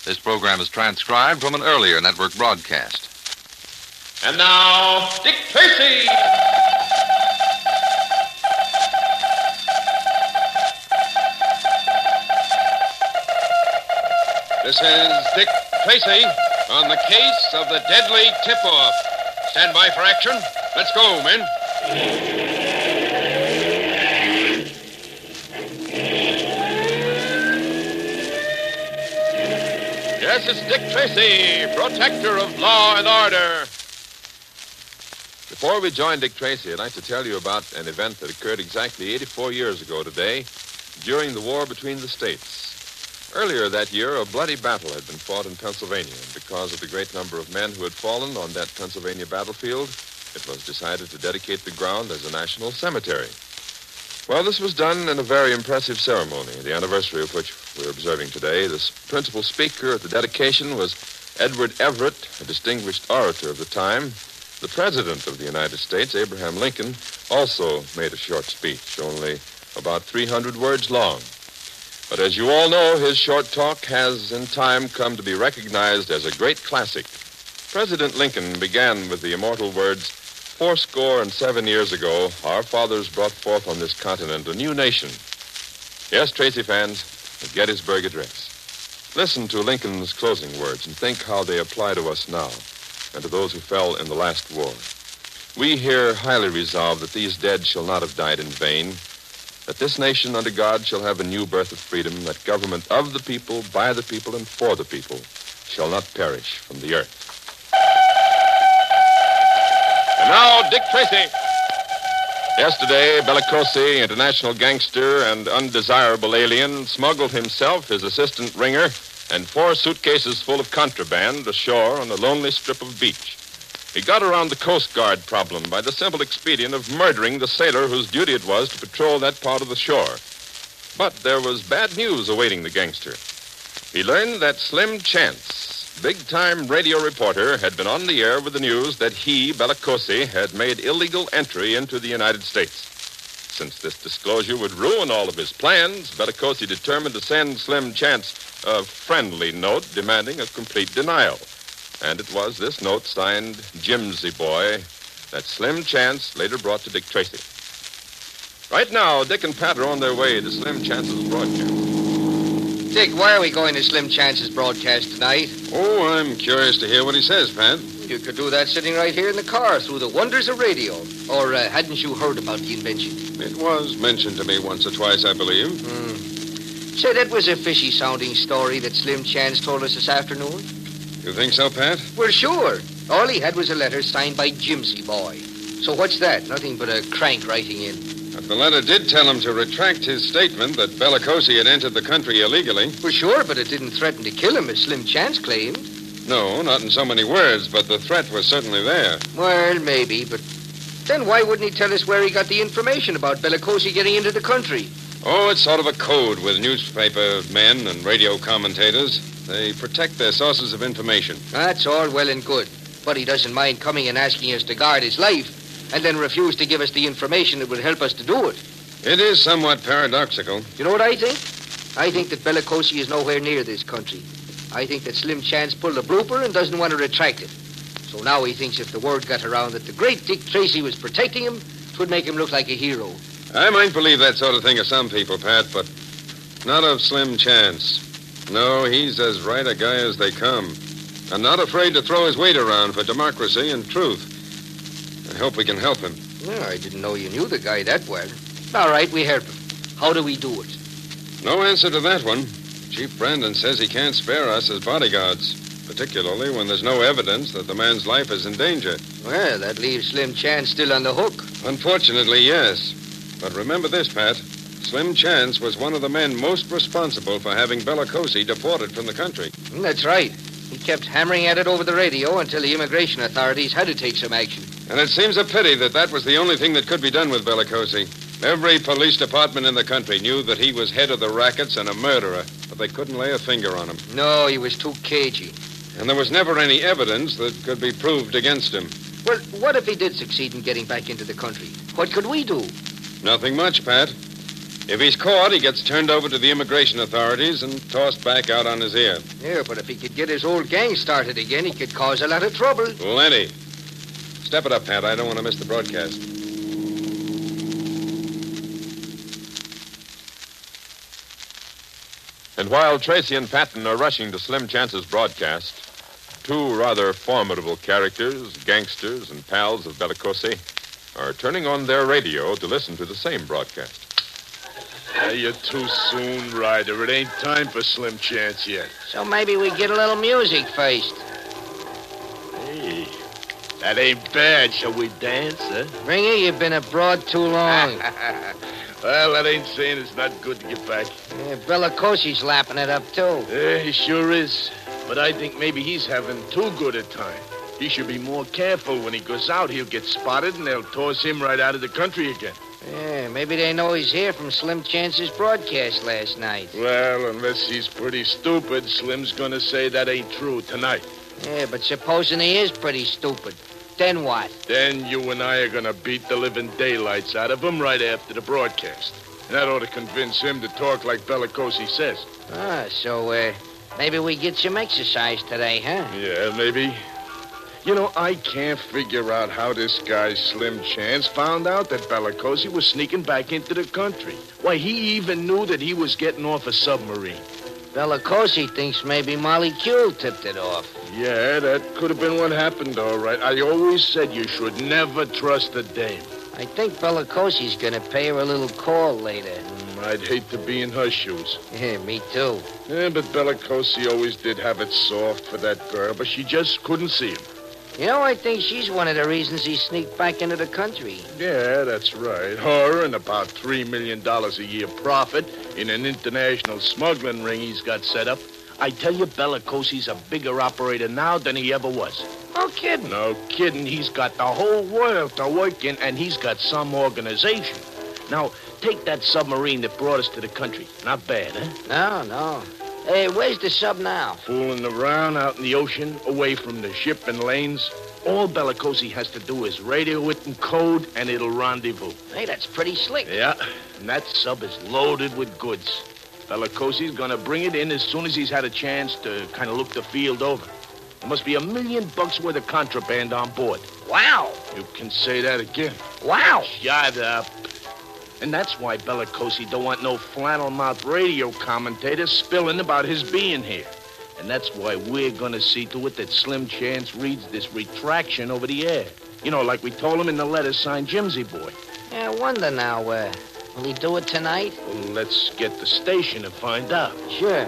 This program is transcribed from an earlier network broadcast. And now, Dick Tracy! This is Dick Tracy on the case of the deadly tip-off. Stand by for action. Let's go, men. Yes, it's Dick Tracy, protector of law and order. Before we join Dick Tracy, I'd like to tell you about an event that occurred exactly 84 years ago today during the war between the states. Earlier that year, a bloody battle had been fought in Pennsylvania. And because of the great number of men who had fallen on that Pennsylvania battlefield, it was decided to dedicate the ground as a national cemetery. Well, this was done in a very impressive ceremony, the anniversary of which we're observing today. The principal speaker at the dedication was Edward Everett, a distinguished orator of the time. The President of the United States, Abraham Lincoln, also made a short speech, only about 300 words long. But as you all know, his short talk has in time come to be recognized as a great classic. President Lincoln began with the immortal words, 77 years ago, our fathers brought forth on this continent a new nation. Yes, Tracy fans, the Gettysburg Address. Listen to Lincoln's closing words and think how they apply to us now and to those who fell in the last war. We here highly resolve that these dead shall not have died in vain, that this nation under God shall have a new birth of freedom, that government of the people, by the people, and for the people shall not perish from the earth. And now, Dick Tracy. Yesterday, Bellicosi, international gangster and undesirable alien, smuggled himself, his assistant Ringer, and 4 suitcases full of contraband ashore on a lonely strip of beach. He got around the Coast Guard problem by the simple expedient of murdering the sailor whose duty it was to patrol that part of the shore. But there was bad news awaiting the gangster. He learned that Slim Chance, big-time radio reporter, had been on the air with the news that he, Bellicosi, had made illegal entry into the United States. Since this disclosure would ruin all of his plans, Bellicosi determined to send Slim Chance a friendly note demanding a complete denial. And it was this note signed Jimsy Boy that Slim Chance later brought to Dick Tracy. Right now, Dick and Pat are on their way to Slim Chance's broadcast. Dick, why are we going to Slim Chance's broadcast tonight? Oh, I'm curious to hear what he says, Pat. You could do that sitting right here in the car through the wonders of radio. Or hadn't you heard about the invention? It was mentioned to me once or twice, I believe. Say, that was a fishy-sounding story that Slim Chance told us this afternoon. You think so, Pat? Well, sure. All he had was a letter signed by Jimsy Boy. So what's that? Nothing but a crank writing in. But the letter did tell him to retract his statement that Bellicosi had entered the country illegally. Well, sure, but it didn't threaten to kill him, as Slim Chance claimed. No, not in so many words, but the threat was certainly there. Well, maybe, but then why wouldn't he tell us where he got the information about Bellicosi getting into the country? Oh, it's sort of a code with newspaper men and radio commentators. They protect their sources of information. That's all well and good. But he doesn't mind coming and asking us to guard his life and then refuse to give us the information that would help us to do it. It is somewhat paradoxical. You know what I think? I think that Bellicosi is nowhere near this country. I think that Slim Chance pulled a blooper and doesn't want to retract it. So now he thinks if the word got around that the great Dick Tracy was protecting him, it would make him look like a hero. I might believe that sort of thing of some people, Pat, but not of Slim Chance. No, he's as right a guy as they come. And not afraid to throw his weight around for democracy and truth. I hope we can help him. Well, I didn't know you knew the guy that well. All right, we help him. How do we do it? No answer to that one. Chief Brandon says he can't spare us as bodyguards, particularly when there's no evidence that the man's life is in danger. Well, that leaves Slim Chance still on the hook. Unfortunately, yes. But remember this, Pat. Slim Chance was one of the men most responsible for having Bellicosi deported from the country. That's right. He kept hammering at it over the radio until the immigration authorities had to take some action. And it seems a pity that that was the only thing that could be done with Bellicosi. Every police department in the country knew that he was head of the rackets and a murderer, but they couldn't lay a finger on him. No, he was too cagey. And there was never any evidence that could be proved against him. Well, what if he did succeed in getting back into the country? What could we do? Nothing much, Pat. If he's caught, he gets turned over to the immigration authorities and tossed back out on his ear. Yeah, but if he could get his old gang started again, he could cause a lot of trouble. Plenty. Step it up, Pat. I don't want to miss the broadcast. And while Tracy and Patton are rushing to Slim Chance's broadcast, two rather formidable characters, gangsters and pals of Bellicosi, are turning on their radio to listen to the same broadcast. You're too soon, Ryder. It ain't time for Slim Chance yet. So maybe we get a little music first. Hey, that ain't bad. Shall we dance, huh? Ringer, you've been abroad too long. Well, that ain't saying it's not good to get back. Yeah, Bellicosi's lapping it up, too. Yeah, he sure is. But I think maybe he's having too good a time. He should be more careful. When he goes out, he'll get spotted, and they'll toss him right out of the country again. Yeah, maybe they know he's here from Slim Chance's broadcast last night. Well, unless he's pretty stupid, Slim's gonna say that ain't true tonight. Yeah, but supposing he is pretty stupid, then what? Then you and I are gonna beat the living daylights out of him right after the broadcast. And that ought to convince him to talk like Bellicosi says. So maybe we get some exercise today, huh? Yeah, maybe. You know, I can't figure out how this guy Slim Chance found out that Bellicosi was sneaking back into the country. Why, he even knew that he was getting off a submarine. Bellicosi thinks maybe Molly Kuhl tipped it off. Yeah, that could have been what happened, all right. I always said you should never trust a dame. I think Bellicosi's gonna pay her a little call later. I'd hate to be in her shoes. Yeah, me too. Yeah, but Bellicosi always did have it soft for that girl, but she just couldn't see him. You know, I think she's one of the reasons he sneaked back into the country. Yeah, that's right. Her and about $3 million a year profit in an international smuggling ring he's got set up. I tell you, Bellicosi's a bigger operator now than he ever was. No kidding. No kidding. He's got the whole world to work in, and he's got some organization. Now, take that submarine that brought us to the country. Not bad, huh? No. Hey, where's the sub now? Fooling around out in the ocean, away from the shipping lanes. All Bellicosi has to do is radio it in code, and it'll rendezvous. Hey, that's pretty slick. Yeah, and that sub is loaded with goods. Bellicosi's gonna bring it in as soon as he's had a chance to kind of look the field over. There must be $1 million worth of contraband on board. Wow. You can say that again. Wow. Shut up. And that's why Bellicosi don't want no flannel-mouthed radio commentators spilling about his being here. And that's why we're gonna see to it that Slim Chance reads this retraction over the air. You know, like we told him in the letter signed Jimsy Boy. Yeah, I wonder now, will he do it tonight? Well, let's get the station and find out. Sure.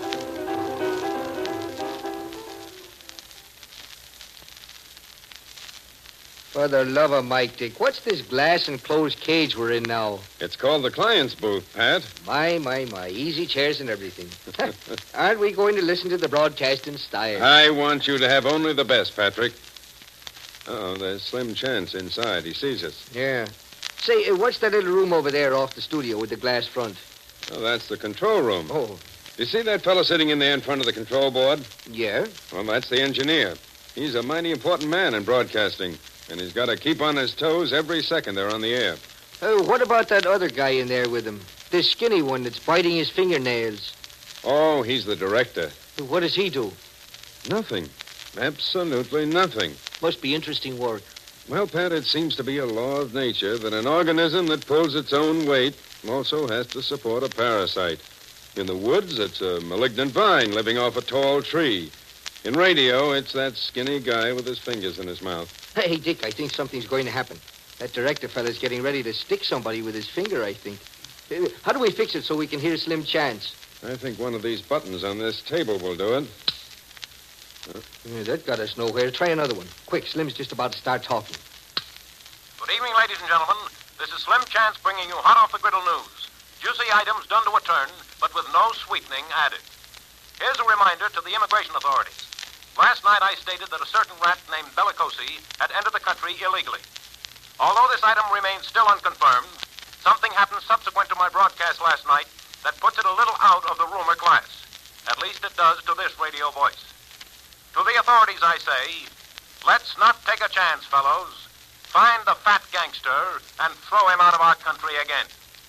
For the love of Mike Dick, what's this glass enclosed cage we're in now? It's called the client's booth, Pat. My. Easy chairs and everything. Aren't we going to listen to the broadcast in style? I want you to have only the best, Patrick. Uh-oh, there's Slim Chance inside. He sees us. Yeah. Say, what's that little room over there off the studio with the glass front? Oh, that's the control room. Oh. You see that fellow sitting in there in front of the control board? Yeah? Well, that's the engineer. He's a mighty important man in broadcasting. And he's got to keep on his toes every second they're on the air. Oh, what about that other guy in there with him? This skinny one that's biting his fingernails. Oh, he's the director. What does he do? Nothing. Absolutely nothing. Must be interesting work. Well, Pat, it seems to be a law of nature that an organism that pulls its own weight also has to support a parasite. In the woods, it's a malignant vine living off a tall tree. In radio, it's that skinny guy with his fingers in his mouth. Hey, Dick, I think something's going to happen. That director fella's getting ready to stick somebody with his finger, I think. How do we fix it so we can hear Slim Chance? I think one of these buttons on this table will do it. Yeah, that got us nowhere. Try another one. Quick, Slim's just about to start talking. Good evening, ladies and gentlemen. This is Slim Chance bringing you hot off the griddle news. Juicy items done to a turn, but with no sweetening added. Here's a reminder to the immigration authorities. Last night I stated that a certain rat named Bellicosi had entered the country illegally. Although this item remains still unconfirmed, something happened subsequent to my broadcast last night that puts it a little out of the rumor class. At least it does to this radio voice. To the authorities I say, let's not take a chance, fellows. Find the fat gangster and throw him out of our country again.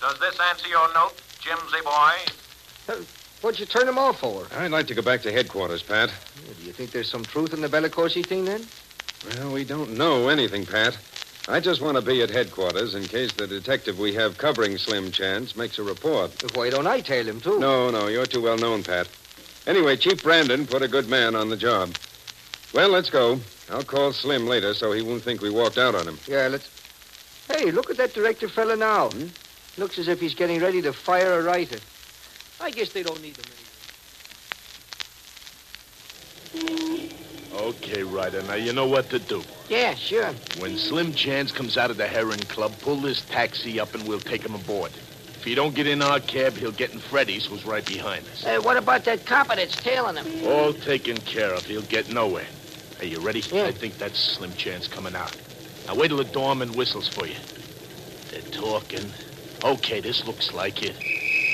Does this answer your note, Jimsy boy? What'd you turn him off for? I'd like to go back to headquarters, Pat. Do you think there's some truth in the Bellicosi thing, then? Well, we don't know anything, Pat. I just want to be at headquarters in case the detective we have covering Slim Chance makes a report. Why don't I tail him, too? No, you're too well known, Pat. Anyway, Chief Brandon put a good man on the job. Well, let's go. I'll call Slim later so he won't think we walked out on him. Yeah, let's... Hey, look at that director fella now. Looks as if he's getting ready to fire a writer. I guess they don't need him anymore. Okay, Ryder, now you know what to do. Yeah, sure. When Slim Chance comes out of the Heron Club, pull this taxi up and we'll take him aboard. If he don't get in our cab, he'll get in Freddy's, who's right behind us. What about that copper that's tailing him? All taken care of. He'll get nowhere. Hey, you ready? Yeah. I think that's Slim Chance coming out. Now wait till the doorman whistles for you. They're talking. Okay, this looks like it.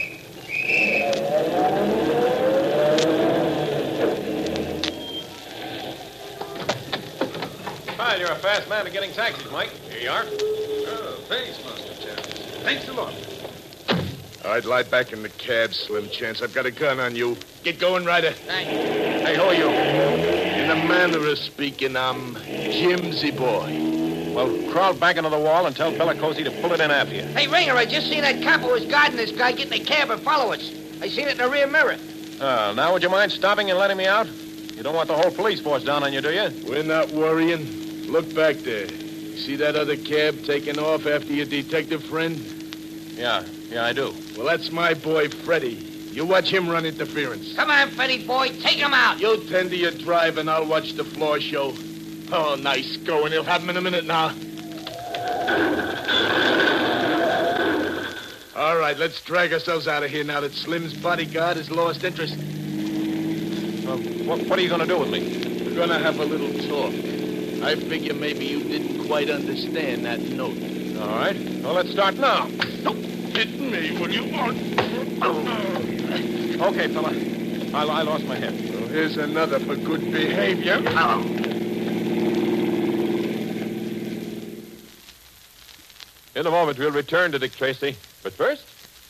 Hi, you're a fast man at getting taxis, Mike. Here you are. Oh, thanks, Master Chance. Thanks a lot. All right, lie back in the cab, Slim Chance. I've got a gun on you. Get going, Ryder. Hey, who are you? In a manner of speaking, I'm Jimsy boy. Well, crawl back into the wall and tell Bellicosi to pull it in after you. Hey, Ringer, I just seen that cop who was guarding this guy get in the cab and follow us. I seen it in the rear mirror. Now would you mind stopping and letting me out? You don't want the whole police force down on you, do you? We're not worrying. Look back there. See that other cab taking off after your detective friend? Yeah, I do. Well, that's my boy, Freddy. You watch him run interference. Come on, Freddy boy, take him out. You tend to your drive, and I'll watch the floor show. Oh, nice going. He'll have him in a minute now. All right, let's drag ourselves out of here now that Slim's bodyguard has lost interest. What are you going to do with me? We're going to have a little talk. I figure maybe you didn't quite understand that note. All right. Well, let's start now. Don't hit me, will you? Okay, fella. I lost my head. Well, here's another for good behavior. In a moment, we'll return to Dick Tracy. But first,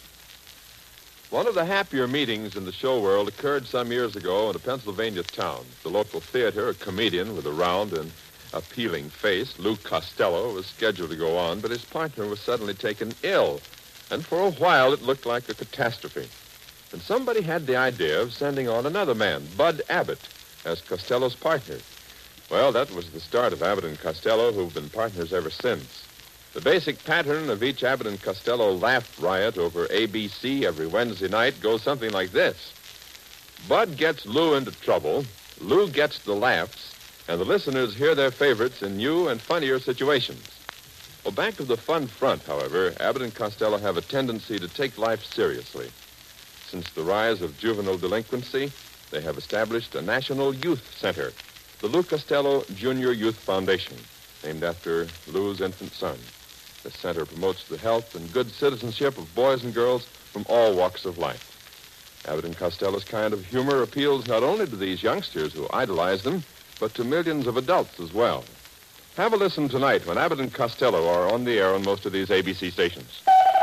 one of the happier meetings in the show world occurred some years ago in a Pennsylvania town. The local theater, a comedian with a round and appealing face, Lou Costello, was scheduled to go on, but his partner was suddenly taken ill. And for a while, it looked like a catastrophe. And somebody had the idea of sending on another man, Bud Abbott, as Costello's partner. Well, that was the start of Abbott and Costello, who've been partners ever since. The basic pattern of each Abbott and Costello laugh riot over ABC every Wednesday night goes something like this. Bud gets Lou into trouble, Lou gets the laughs, and the listeners hear their favorites in new and funnier situations. Well, back to the fun front, however, Abbott and Costello have a tendency to take life seriously. Since the rise of juvenile delinquency, they have established a national youth center, the Lou Costello Junior Youth Foundation, named after Lou's infant son. The center promotes the health and good citizenship of boys and girls from all walks of life. Abbott and Costello's kind of humor appeals not only to these youngsters who idolize them, but to millions of adults as well. Have a listen tonight when Abbott and Costello are on the air on most of these ABC stations.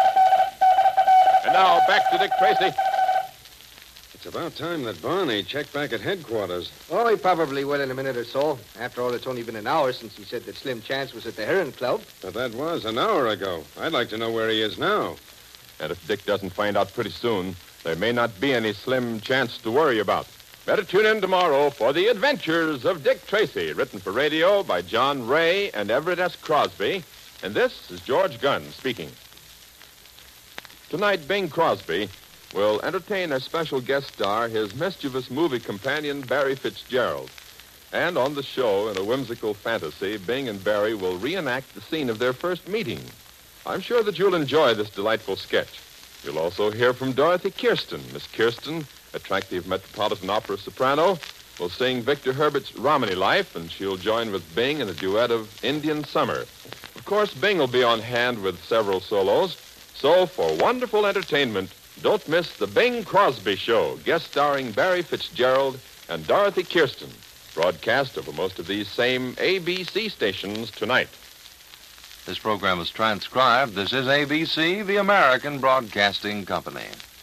And now, back to Dick Tracy. It's about time that Barney checked back at headquarters. Oh, he probably will in a minute or so. After all, it's only been an hour since he said that Slim Chance was at the Heron Club. But that was an hour ago. I'd like to know where he is now. And if Dick doesn't find out pretty soon, there may not be any Slim Chance to worry about. Better tune in tomorrow for The Adventures of Dick Tracy, written for radio by John Ray and Everett S. Crosby. And this is George Gunn speaking. Tonight, Bing Crosby will entertain as special guest star his mischievous movie companion, Barry Fitzgerald. And on the show, in a whimsical fantasy, Bing and Barry will reenact the scene of their first meeting. I'm sure that you'll enjoy this delightful sketch. You'll also hear from Dorothy Kirsten. Miss Kirsten, attractive Metropolitan Opera soprano, will sing Victor Herbert's Romany Life, and she'll join with Bing in a duet of Indian Summer. Of course, Bing will be on hand with several solos. So, for wonderful entertainment, don't miss the Bing Crosby Show, guest starring Barry Fitzgerald and Dorothy Kirsten, broadcast over most of these same ABC stations tonight. This program is transcribed. This is ABC, the American Broadcasting Company.